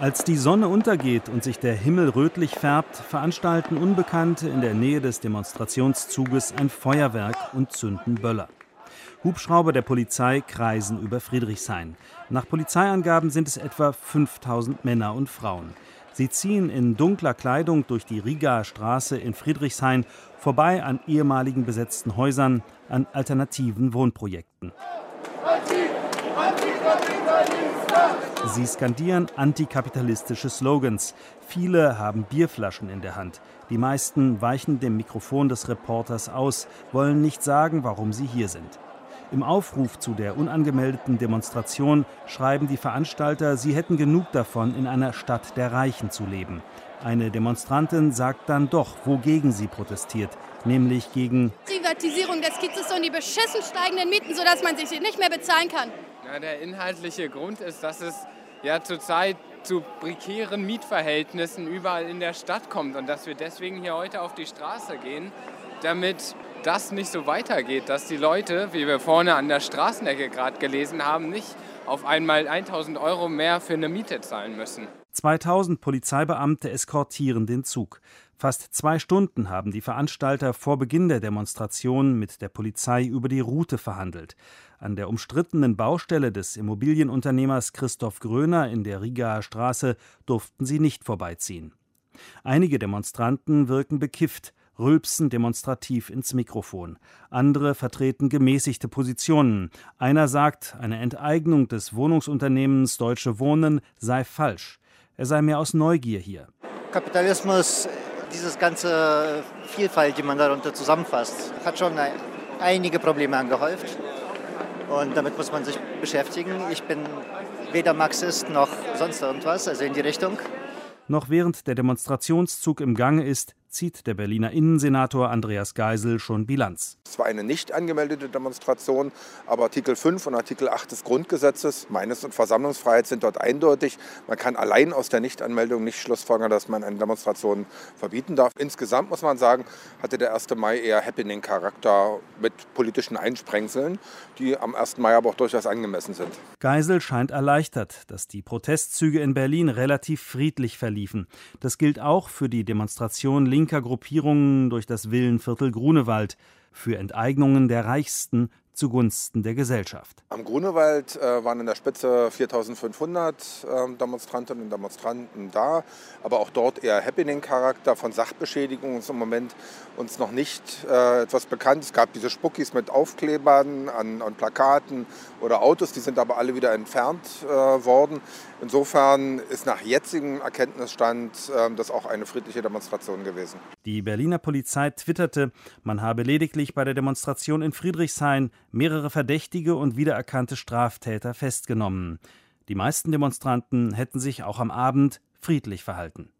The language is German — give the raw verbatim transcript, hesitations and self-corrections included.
Als die Sonne untergeht und sich der Himmel rötlich färbt, veranstalten Unbekannte in der Nähe des Demonstrationszuges ein Feuerwerk und zünden Böller. Hubschrauber der Polizei kreisen über Friedrichshain. Nach Polizeiangaben sind es etwa fünftausend Männer und Frauen. Sie ziehen in dunkler Kleidung durch die Rigaer Straße in Friedrichshain, vorbei an ehemaligen besetzten Häusern, an alternativen Wohnprojekten. Sie skandieren antikapitalistische Slogans. Viele haben Bierflaschen in der Hand. Die meisten weichen dem Mikrofon des Reporters aus, wollen nicht sagen, warum sie hier sind. Im Aufruf zu der unangemeldeten Demonstration schreiben die Veranstalter, sie hätten genug davon, in einer Stadt der Reichen zu leben. Eine Demonstrantin sagt dann doch, wogegen sie protestiert, nämlich gegen Privatisierung des Kiezes und die beschissen steigenden Mieten, sodass man sich nicht mehr bezahlen kann. Ja, der inhaltliche Grund ist, dass es ja zurzeit zu prekären Mietverhältnissen überall in der Stadt kommt und dass wir deswegen hier heute auf die Straße gehen, damit das nicht so weitergeht, dass die Leute, wie wir vorne an der Straßenecke gerade gelesen haben, nicht auf einmal tausend Euro mehr für eine Miete zahlen müssen. zweitausend Polizeibeamte eskortieren den Zug. Fast zwei Stunden haben die Veranstalter vor Beginn der Demonstration mit der Polizei über die Route verhandelt. An der umstrittenen Baustelle des Immobilienunternehmers Christoph Gröner in der Rigaer Straße durften sie nicht vorbeiziehen. Einige Demonstranten wirken bekifft, rülpsen demonstrativ ins Mikrofon. Andere vertreten gemäßigte Positionen. Einer sagt, eine Enteignung des Wohnungsunternehmens Deutsche Wohnen sei falsch. Er sei mehr aus Neugier hier. Kapitalismus, dieses ganze Vielfalt, die man darunter zusammenfasst, hat schon einige Probleme angehäuft. Und damit muss man sich beschäftigen. Ich bin weder Marxist noch sonst irgendwas, also in die Richtung. Noch während der Demonstrationszug im Gange ist, zieht der Berliner Innensenator Andreas Geisel schon Bilanz. Es war eine nicht angemeldete Demonstration, aber Artikel fünf und Artikel acht des Grundgesetzes, Meinungs- und Versammlungsfreiheit, sind dort eindeutig. Man kann allein aus der Nichtanmeldung nicht schlussfolgern, dass man eine Demonstration verbieten darf. Insgesamt muss man sagen, hatte der erste Mai eher Happening-Charakter mit politischen Einsprengseln, die am ersten Mai aber auch durchaus angemessen sind. Geisel scheint erleichtert, dass die Protestzüge in Berlin relativ friedlich verliefen. Das gilt auch für die Demonstration linker Gruppierungen durch das Villenviertel Grunewald, für Enteignungen der Reichsten zugunsten der Gesellschaft. Am Grunewald äh, waren in der Spitze viertausendfünfhundert äh, Demonstrantinnen und Demonstranten da, aber auch dort eher Happening-Charakter. Von Sachbeschädigungen ist im Moment uns noch nicht äh, etwas bekannt. Es gab diese Spuckis mit Aufklebern an, an Plakaten oder Autos, die sind aber alle wieder entfernt äh, worden. Insofern ist nach jetzigem Erkenntnisstand äh, das auch eine friedliche Demonstration gewesen. Die Berliner Polizei twitterte, man habe lediglich bei der Demonstration in Friedrichshain mehrere verdächtige und wiedererkannte Straftäter festgenommen. Die meisten Demonstranten hätten sich auch am Abend friedlich verhalten.